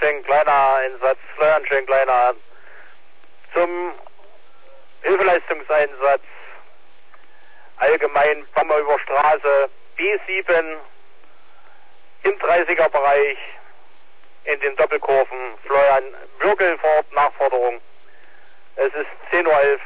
Schenk, kleiner Einsatz, Florian Schenk, kleiner zum Hilfeleistungseinsatz allgemein Bammer über Straße B7 im 30er Bereich in den Doppelkurven. Florian Würgel vor Ort, Nachforderung. Es ist 10:11 Uhr.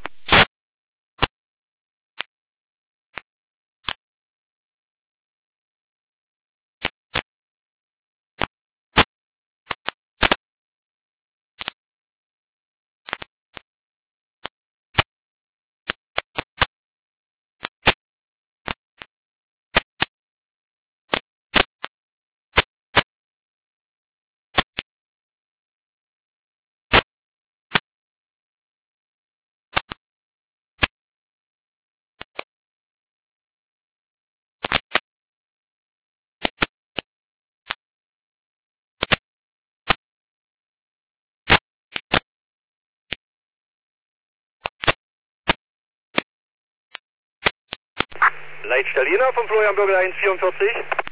Leitstelle Jena von Florian Bürgel 144.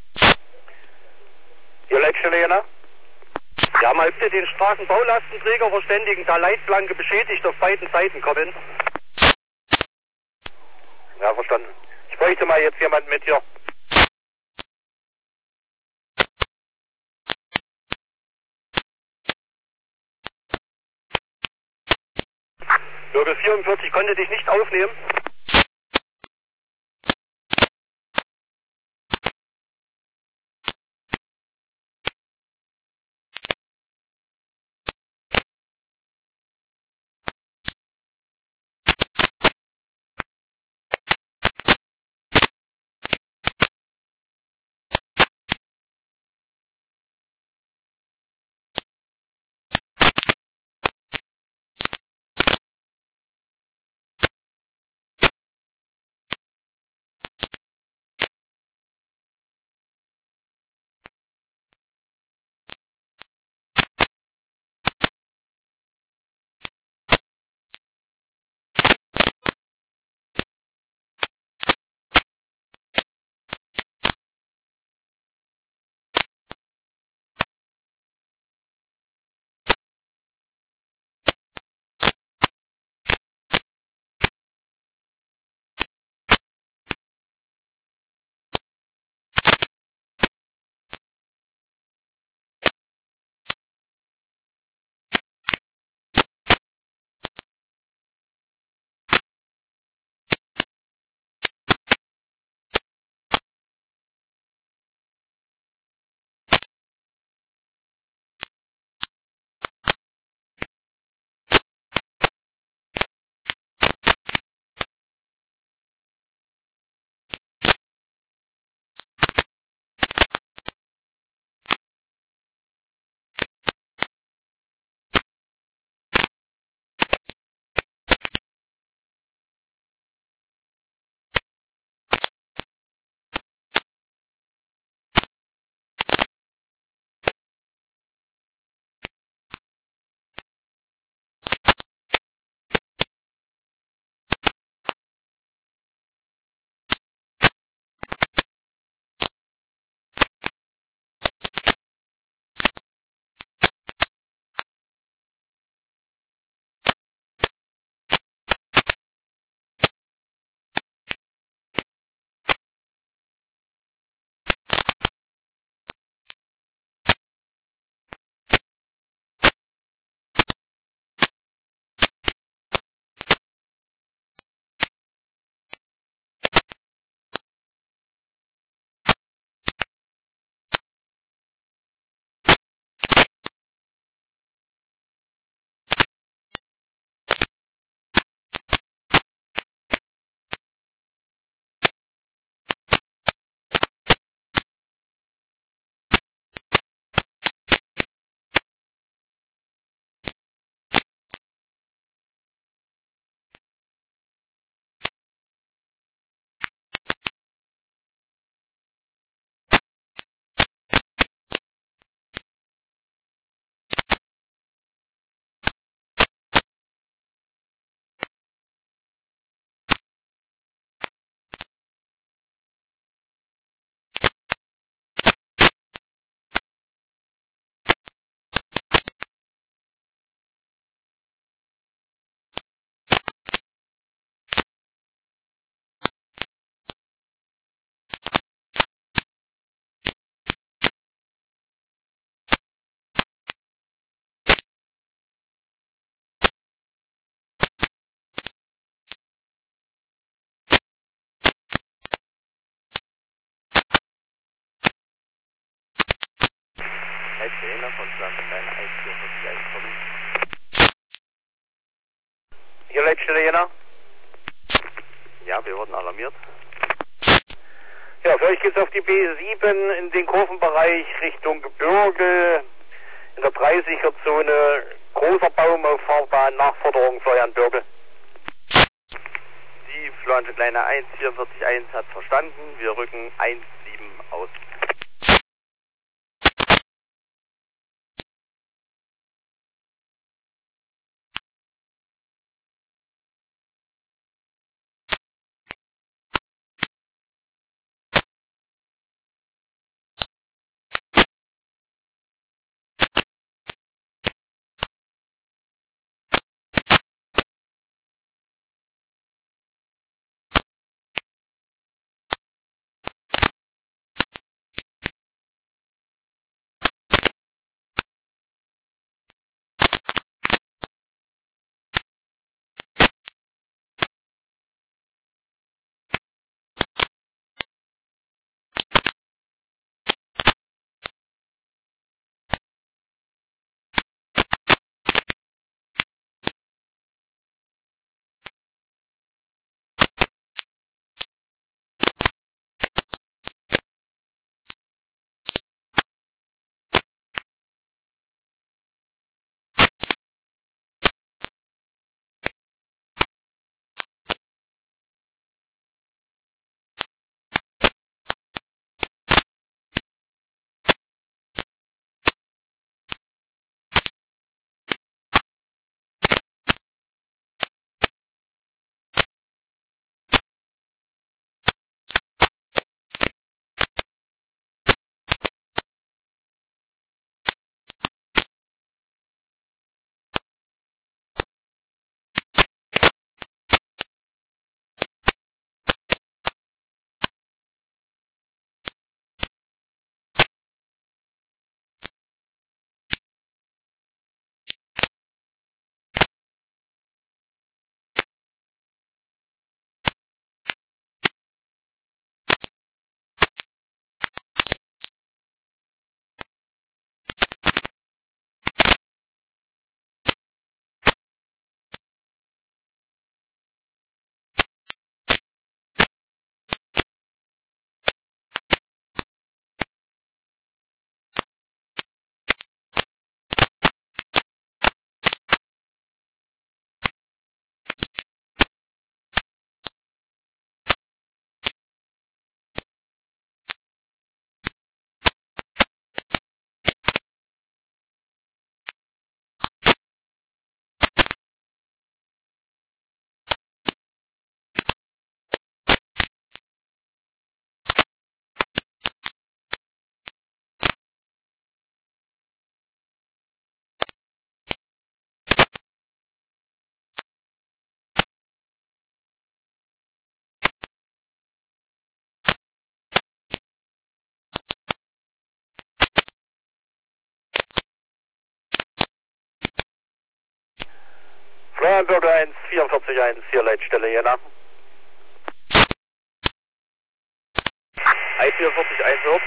Hier Leitstelle Jena. Ja, mal bitte den Straßenbaulastenträger verständigen, da Leitplanke beschädigt auf beiden Seiten kommen. Ja, verstanden. Ich bräuchte mal jetzt jemanden mit hier. Bürgel 44 konnte dich nicht aufnehmen. Letzte Jena von Schlafstein 1441 kommen. Hier Leitstelle Jena. Ja, wir wurden alarmiert. Ja, für euch geht's auf die B7 in den Kurvenbereich Richtung Bürgel. In der 30er-Zone großer Baum auf Fahrbahn, Nachforderung Florian Bürgel. Die Florian Kleine 1441 hat verstanden. Wir rücken 17 aus. Florian Bürgel 1441 hier Leitstelle Jena. 1441 hört.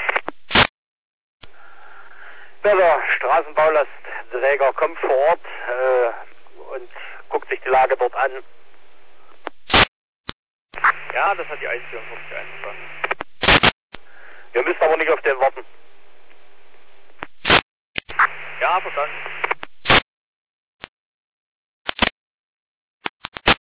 Ja, der Straßenbaulastträger kommt vor Ort und guckt sich die Lage dort an. Ja, das hat die 1441 verstanden. Wir müssen aber nicht auf den warten. Ja, verstanden.